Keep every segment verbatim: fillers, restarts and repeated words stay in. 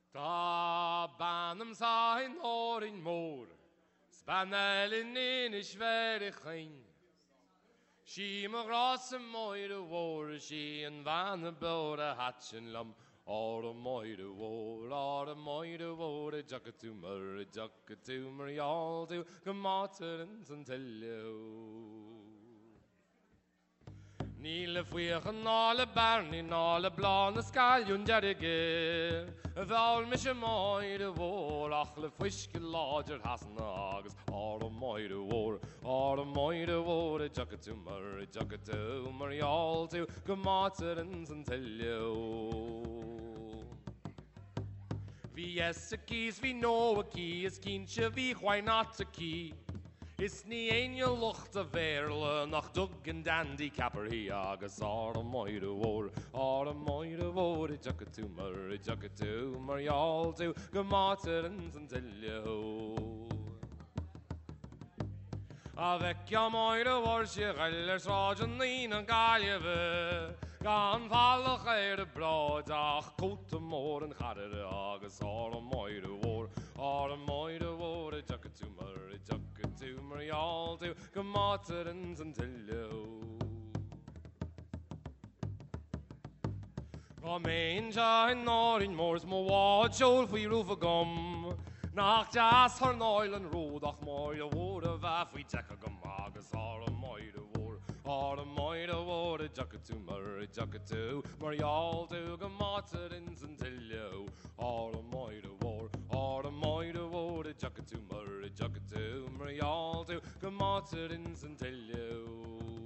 Da banem sein orin mor, spanelin in is very clean. She me grosse moide war, she en van bode hatchen lam. All the moide war, all the moide war, a jucket to mer, a jucket to mer, all do come out and tell you. Níle fuichen alle barnin, alle blane skaljon jarige. Val mis a moide war, ach le fiske lodger hasen agus. All a moide war, all a moide war, a jucket to mer, a jucket to mer, all to come out and tell you. Vi yes a keys, vi know a key, is kindje, vi why not a key. Is nie een je lucht te verle, nach dug en dandy capper he agus all a moide war, all a moide war, a jucket to mer, a jucket to mer, all to gematerens and tell you. Avec ja moide war, she gellers ragen in een galjeve, gaan vallig er de brood, ach kote moren gaat er agus all a moide war, all a moide war, a jucket to mer, a jucket to mer, all to gematerens and tell you. Ga mijn zijn naar in moors, mo wat school voor je roeven gom. Nach jas her noilen rood, ach moide woorde waf, we checken gom agus all a moide war, all a moide war, a jucket to mer, a jucket to mer, all to gematerens and tell you. All a moide war, all a moide war, a jucket to mer, a jucket to mer, all to gematerens and tell you.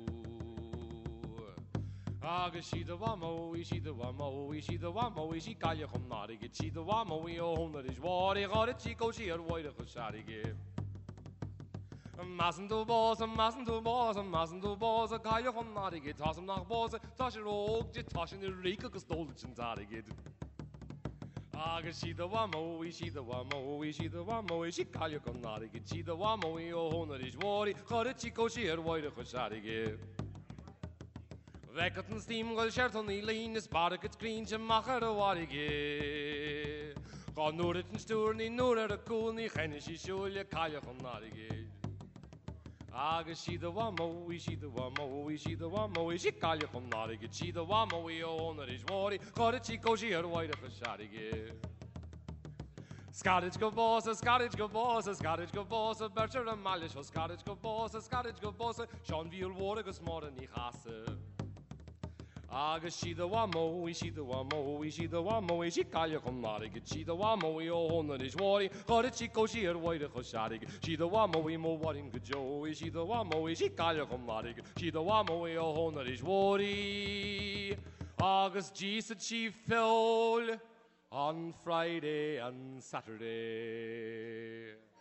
Agus she the wamo, she the wamo, she the wamo, she kalje kom naar get she the wamo, we honderd is waar ik had het chico she er woide gesarige. Massen du boss, massen du boss, massen du boss, kalje kom naar get tasem nach boss, tasje rook, die tasje in rike gestolden zarige. Agus she the wamo, she the wamo, she the wamo, she kalje kom naar get she the wamo, we honderd is waar ik had het chico she er woide gesarige. Wekkert een steamgel shirt on die leen is bark het screentje macher de warige. Ga noor het een stoer niet noor er de koel niet geen is je schulje kalje van narige. Agus she the wamo, she the wamo, she the wamo, she kalje van narige. She the wamo, we owner is wari. Ga het chico she er waide gesarige. Scottish go boss, Scottish go boss, Scottish go boss, Bercher en Malish, Scottish go boss, Scottish go boss, Sean viel woorden gesmoren niet hasse. Agus she the wamo, she the wamo, she the wamo, she kalje kom narig. She the wamo, we honderd is wari. Gaat het chico she er waide gesarig. She the wamo, we mo warin gejo. She the wamo, she kalje kom narig. She the wamo, we honderd is wari. Agus Jesus she fell on Friday and Saturday.